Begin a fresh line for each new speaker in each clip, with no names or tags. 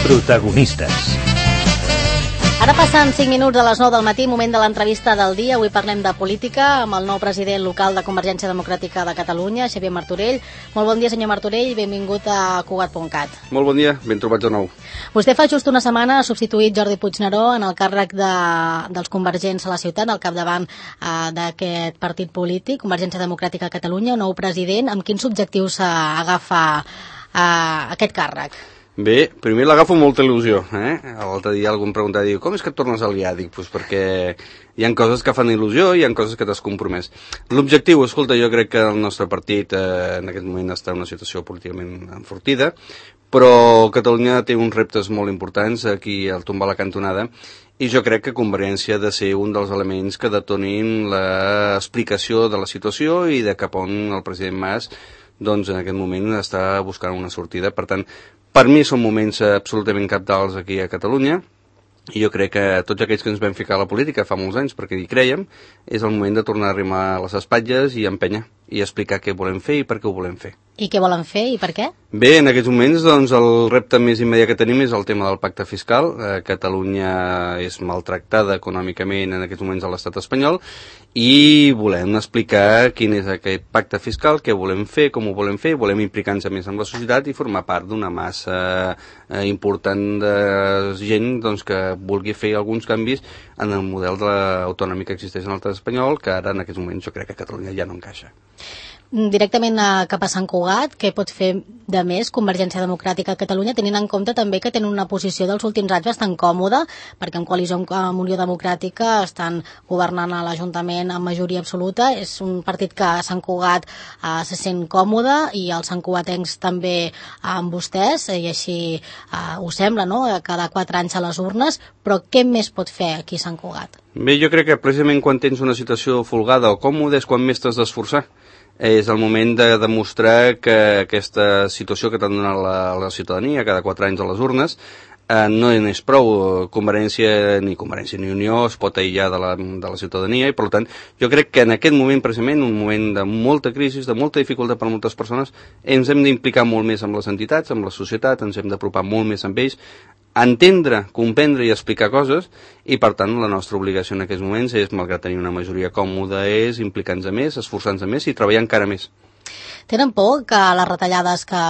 Protagonistes.
Ara passen 5 minuts a les 9 del matí, moment de l'entrevista del dia. Avui parlem de política amb el nou president local de Convergència Democràtica de Catalunya, Xavier Martorell. Molt bon dia, senyor Martorell, benvingut a Cugat.cat.
Molt bon dia, ben trobats de nou.
Vostè fa just una setmana ha substituït Jordi Puigneró en el càrrec dels convergents a la ciutat, al capdavant d'aquest partit polític, Convergència Democràtica de Catalunya, un nou president. Amb quins objectius agafa aquest càrrec?
Bé, primer l'agafo amb molta il·lusió. L'altre dia algú em preguntava, diu, com és que et tornes a liar? Dic, doncs perquè hi ha coses que fan il·lusió i hi ha coses que t'has compromès. L'objectiu, escolta, jo crec que el nostre partit en aquest moment està en una situació políticament enfortida, però Catalunya té uns reptes molt importants aquí al tombar la cantonada i jo crec que Convergència ha de ser un dels elements que detonin l'explicació de la situació i de cap on el president Mas doncs en aquest moment està buscant una sortida. Per tant, per mi són moments absolutament cabdals aquí a Catalunya i jo crec que tots aquells que ens vam ficar a la política fa molts anys perquè hi creiem, és el moment de tornar a arrimar les espatlles i empènyer i explicar què volem fer i per què ho volem fer.
I què volen fer i per què?
Bé, en aquests moments doncs, el repte més immediat que tenim és el tema del pacte fiscal. Catalunya és maltractada econòmicament en aquests moments a l'estat espanyol i volem explicar quin és aquest pacte fiscal, què volem fer, com ho volem fer, volem implicar-nos més amb la societat i formar part d'una massa important de gent doncs, que vulgui fer alguns canvis en el model autonòmic que existeix en l'estat espanyol, que ara en aquests moments jo crec que Catalunya ja no encaixa.
Directament cap a Sant Cugat, què pot fer de més Convergència Democràtica de Catalunya, tenint en compte també que tenen una posició dels últims anys bastant còmoda, perquè en coalició amb Unió Democràtica estan governant a l'Ajuntament amb majoria absoluta. És un partit que a Sant Cugat se sent còmode i els santcugatencs també amb vostès, i així ho sembla, no?, cada 4 anys a les urnes. Però què més pot fer aquí a Sant Cugat?
Bé, jo crec que precisament quan tens una situació folgada o còmoda és quan més t'has d'esforçar. És el moment de demostrar que aquesta situació que t'ha donat la ciutadania cada 4 anys a les urnes no n'és prou. Convergència ni Unió es pot aïllar de la ciutadania i, per tant, jo crec que en aquest moment, precisament, un moment de molta crisi, de molta dificultat per a moltes persones, ens hem d'implicar molt més amb les entitats, amb la societat, ens hem d'apropar molt més amb ells, entendre, comprendre i explicar coses i, per tant, la nostra obligació en aquests moments és, malgrat tenir una majoria còmoda, és implicar-nos més, esforçar-nos més i treballar encara més.
Tenen por que les retallades que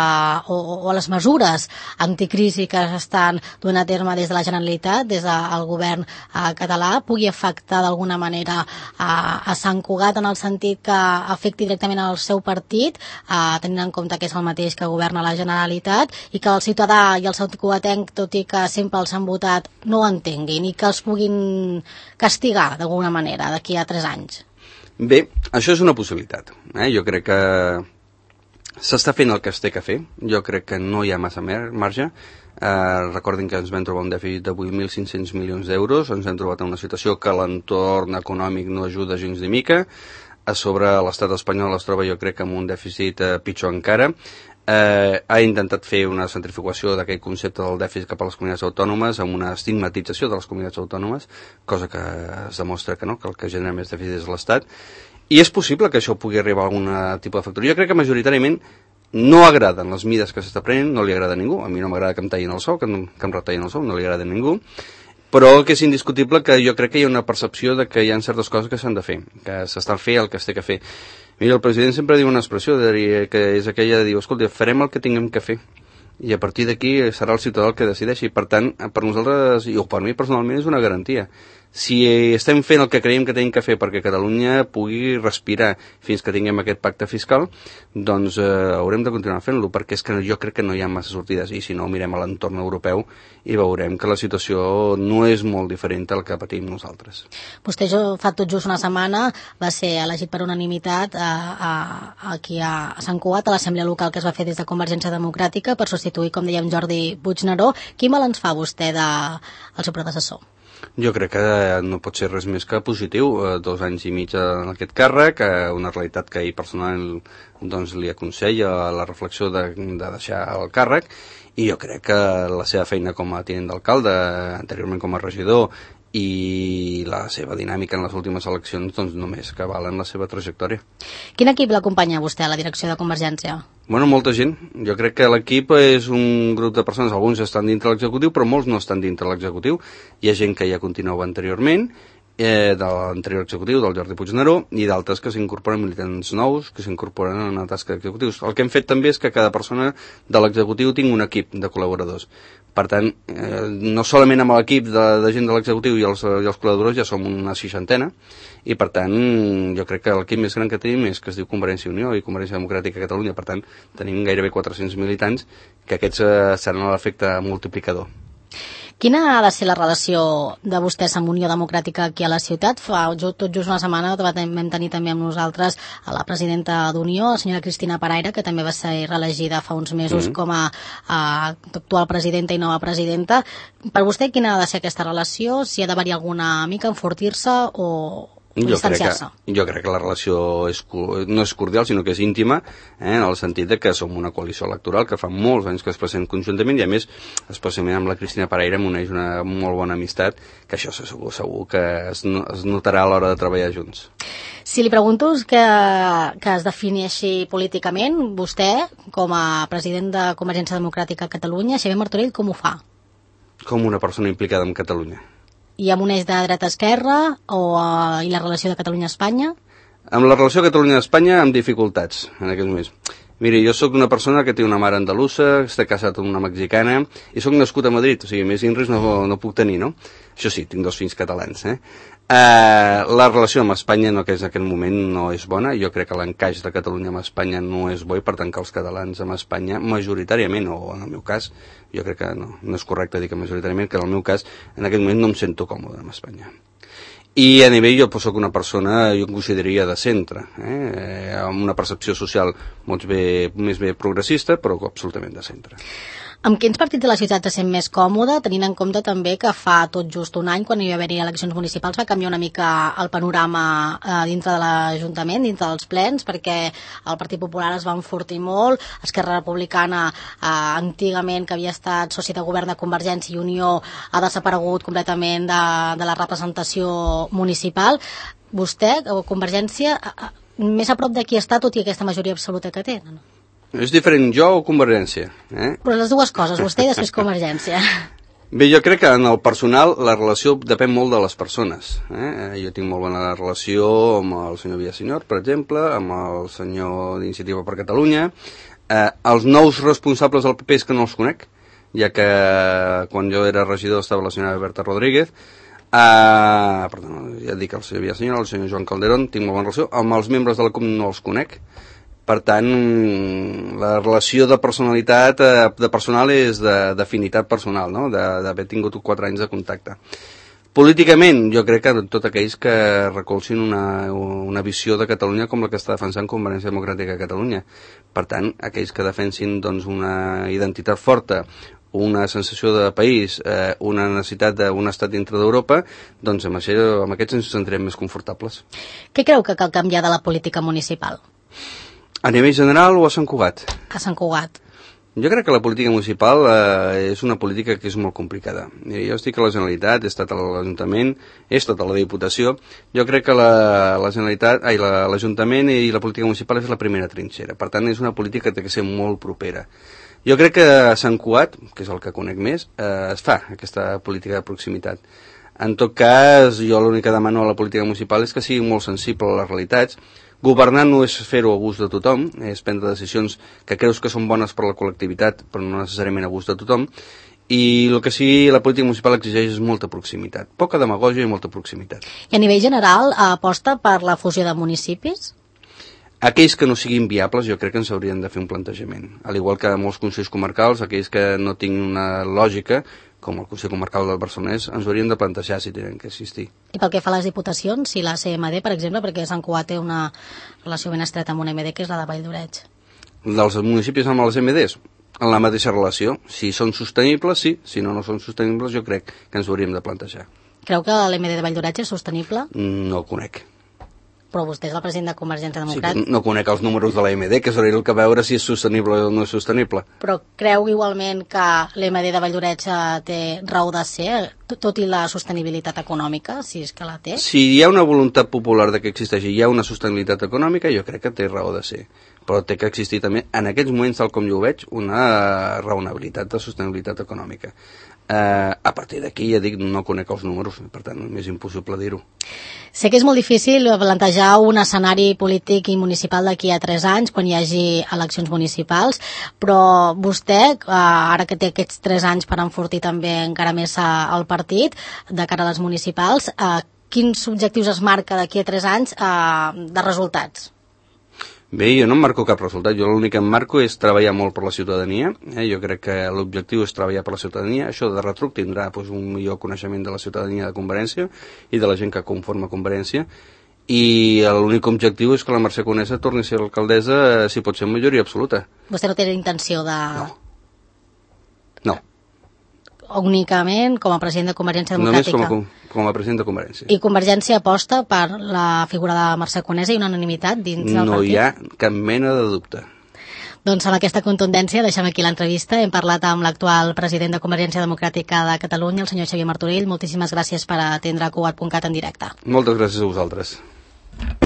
o les mesures anticrisi que s'estan duent a terme des de la Generalitat, des del govern català, pugui afectar d'alguna manera a Sant Cugat en el sentit que afecti directament al seu partit, tenint en compte que és el mateix que governa la Generalitat, i que el ciutadà i el santcugatenc, tot i que sempre els han votat, no ho entenguin i que els puguin castigar d'alguna manera d'aquí a 3 anys?
Bé, això és una possibilitat. Jo crec que s'està fent el que es té que fer. Jo crec que no hi ha massa marge. Recordin que ens vam trobar un dèficit de 8.500 milions d'euros. Ens hem trobat en una situació que l'entorn econòmic no ajuda gens ni mica. A sobre l'estat espanyol es troba, jo crec, amb un dèficit pitjor encara. Ha intentat fer una centrifugació d'aquest concepte del dèficit cap a les comunitats autònomes amb una estigmatització de les comunitats autònomes, cosa que es demostra que no, que el que genera més dèficit és l'Estat, i és possible que això pugui arribar a algun tipus de factor. Jo crec que majoritàriament no agraden les mides que s'està prenent, no li agrada a ningú. A mi no m'agrada que em tallin el sou, que em retallin el sou, no li agrada a ningú, però que és indiscutible que jo crec que hi ha una percepció de que hi ha certes coses que s'han de fer, que s'estan fent el que es té que fer. Mira, el president sempre diu una expressió que és aquella de dir, escolta, farem el que tinguem que fer i a partir d'aquí serà el ciutadà el que decideixi. Per tant, per nosaltres, i per mi personalment, és una garantia. Si estem fent el que creiem que tenim que fer perquè Catalunya pugui respirar fins que tinguem aquest pacte fiscal, doncs haurem de continuar fent-lo, perquè és que jo crec que no hi ha massa sortides, i si no mirem a l'entorn europeu i veurem que la situació no és molt diferent del que patim nosaltres.
Vostè fa tot just una setmana va ser elegit per unanimitat aquí a Sant Cugat, a l'Assemblea Local que es va fer des de Convergència Democràtica per substituir, com dèiem, Jordi Puigneró. Quin balanç fa vostè del seu predecessor?
Jo crec que no pot ser res més que positiu. 2 anys i mig en aquest càrrec, una realitat que ell personalment doncs, li aconsella la reflexió de deixar el càrrec, i jo crec que la seva feina com a tinent d'alcalde, anteriorment com a regidor, i la seva dinàmica en les últimes eleccions doncs només que valen la seva trajectòria.
Quin equip l'acompanya vostè a la direcció de Convergència?
Bueno, molta gent. Jo crec que l'equip és un grup de persones, alguns estan dintre l'executiu, però molts no estan dintre l'executiu. Hi ha gent que ja continuava anteriorment, de l'anterior executiu, del Jordi Puigneró, i d'altres que s'incorporen militants nous, que s'incorporen en una tasca d'executius. El que hem fet també és que cada persona de l'executiu tingui un equip de col·laboradors. Per tant, no solament amb l'equip de gent de l'executiu i els col·laboradors ja som una 60, i per tant jo crec que l'equip més gran que tenim és que es diu Convergència i Unió i Convergència Democràtica de Catalunya. Per tant, tenim gairebé 400 militants, que aquests seran l'efecte multiplicador.
Quina ha de ser la relació de vostès amb Unió Democràtica aquí a la ciutat? Fa tot just una setmana vam tenir també amb nosaltres a la presidenta d'Unió, la senyora Cristina Paraire, que també va ser reelegida fa uns mesos com a actual presidenta i nova presidenta. Per vostè, quina ha de ser aquesta relació? Si ha d'haver-hi alguna mica, enfortir-se o distanciar-se?
Jo crec que la relació no és cordial, sinó que és íntima, en el sentit de que som una coalició electoral que fa molts anys que es presentem conjuntament, i a més, especialment amb la Cristina Paraire, m'uneix una molt bona amistat, que això segur que es notarà a l'hora de treballar junts.
Si li pregunto que es defineixi políticament, vostè, com a president de Convergència Democràtica a Catalunya, Xavier Martorell, com ho fa?
Com una persona implicada en Catalunya.
I amb un eix de dreta-esquerra i la relació de Catalunya-Espanya?
Amb la relació Catalunya-Espanya, amb dificultats, en aquests moments. Miri, jo sóc una persona que té una mare andalusa, està casat amb una mexicana, i sóc nascut a Madrid, o sigui, més INRIS no puc tenir, no? Això sí, tinc 2 fills catalans, La relació amb Espanya, que és en aquest moment, no és bona. Jo crec que l'encaix de Catalunya amb Espanya no és bo, i per tant que els catalans amb Espanya, majoritàriament, o en el meu cas, jo crec que no és correcte dir que majoritàriament, que en el meu cas, en aquest moment no em sento còmode amb Espanya. I a nivell, jo soc una persona, jo em consideraria de centre, amb una percepció social més bé progressista, però absolutament de centre.
Amb quins partits de la ciutat se sent més còmode, tenint en compte també que fa tot just un any, quan hi va haver eleccions municipals, va canviar una mica el panorama dintre de l'Ajuntament, dintre dels plens, perquè el Partit Popular es va enfortir molt, Esquerra Republicana, antigament, que havia estat soci de govern de Convergència i Unió, ha desaparegut completament de la representació municipal. Vostè, o Convergència, més a prop de qui està, tot i aquesta majoria absoluta que té, no?
És diferent jo o Convergència?
Però les dues coses, vostè i després Convergència.
Bé, jo crec que en el personal la relació depèn molt de les persones. Jo tinc molt bona relació amb el senyor Villasenyor, per exemple, amb el senyor d'Iniciativa per Catalunya. Els nous responsables del PP és que no els conec, ja que quan jo era regidor estava la senyora Berta Rodríguez. Perdó, ja dic el senyor Villasenyor, el senyor Joan Calderón, tinc molt bona relació. Amb els membres de la CUP no els conec. Per tant, la relació de personalitat, de personal és d'afinitat personal, no? D'haver tingut 4 anys de contacte. Políticament, jo crec que tots aquells que recolzin una visió de Catalunya com la que està defensant Convergència Democràtica de Catalunya. Per tant, aquells que defensin una identitat forta, una sensació de país, una necessitat d'un estat dintre d'Europa, doncs amb aquests ens sentirem més confortables.
Què creu que cal canviar de la política municipal?
A nivell general o a Sant Cugat?
A Sant Cugat.
Jo crec que la política municipal és una política que és molt complicada. Mira, jo estic a la Generalitat, he estat a l'Ajuntament, he estat a la Diputació. Jo crec que l'Ajuntament i la política municipal és la primera trinxera. Per tant, és una política que té que ser molt propera. Jo crec que a Sant Cugat, que és el que conec més, es fa aquesta política de proximitat. En tot cas, jo l'únic que demano a la política municipal és que sigui molt sensible a les realitats. Governar no és fer-ho a gust de tothom, és prendre decisions que creus que són bones per a la col·lectivitat, però no necessàriament a gust de tothom, i el que sí la política municipal exigeix és molta proximitat, poca demagògia i molta proximitat.
I a nivell general aposta per la fusió de municipis?
Aquells que no siguin viables jo crec que ens haurien de fer un plantejament, al igual que molts consells comarcals, aquells que no tinguin una lògica, com el Consell Comarcal del Barcelonès, ens haurien de plantejar si tenen que existir.
I pel que fa a les diputacions, si la CMD, per exemple, perquè Sant Cugat té una relació ben estreta amb una MD, que és la de Vall d'Oreig.
Dels municipis amb les MDs? En la mateixa relació. Si són sostenibles, sí. Si no són sostenibles, jo crec que ens hauríem de plantejar.
Creu que l'MD de Vall d'Oreig és sostenible?
No ho conec.
Però vostè és el president de Convergència
Sí,
Democràtica.
no conec els números de l'AMD, que seria el que veure si és sostenible o no és sostenible.
Però creu igualment que l'EMD de Valldoreix té raó de ser, tot i la sostenibilitat econòmica, si és que la té?
Si hi ha una voluntat popular de que existeixi, hi ha una sostenibilitat econòmica, jo crec que té raó de ser. Però té que existir també, en aquests moments, tal com jo ho veig, una raonabilitat de sostenibilitat econòmica. A partir d'aquí, ja dic, no conec els números, per tant, m'és impossible dir-ho.
Sé que és molt difícil plantejar un escenari polític i municipal d'aquí a 3 anys, quan hi hagi eleccions municipals, però vostè, ara que té aquests 3 anys per enfortir també encara més el partit, de cara a les municipals, quins objectius es marca d'aquí a 3 anys de resultats?
Bé, jo no em marco cap resultat, jo l'únic que em marco és treballar molt per la ciutadania, jo crec que l'objectiu és treballar per la ciutadania, això de retruc tindrà un millor coneixement de la ciutadania de Convergència i de la gent que conforma Convergència, i l'únic objectiu és que la Mercè Conesa torni a ser l'alcaldessa, si pot ser en majoria absoluta.
Vostè no té intenció de...
No.
Únicament com a president de Convergència Democràtica.
Només com a president de Convergència.
I Convergència aposta per la figura de Mercè Conesa i una unanimitat dins del partit?
No hi ha cap mena de dubte.
Doncs amb aquesta contundència deixem aquí l'entrevista. Hem parlat amb l'actual president de Convergència Democràtica de Catalunya, el senyor Xavier Martorell. Moltíssimes gràcies per atendre Cugat.cat en directe.
Moltes gràcies a vosaltres.